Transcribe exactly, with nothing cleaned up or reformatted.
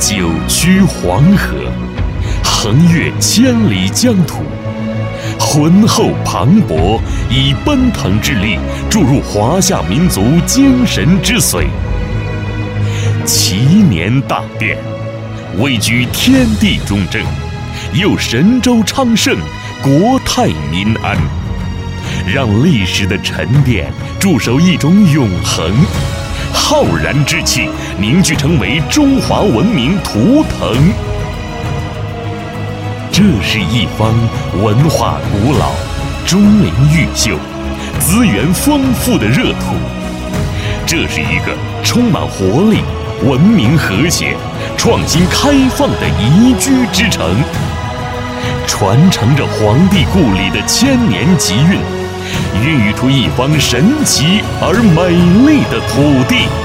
九曲黄河，横越千里疆土，浑厚磅礴，以奔腾之力注入华夏民族精神之髓。祈年大典，位居天地中正，佑神州昌盛，国泰民安。让历史的沉淀驻守一种永恒，浩然之气凝聚成为中华文明图腾。这是一方文化古老、钟灵毓秀、资源丰富的热土。这是一个充满活力、文明和谐、创新开放的宜居之城，传承着黄帝故里的千年集韵，孕育出一方神奇而美丽的土地。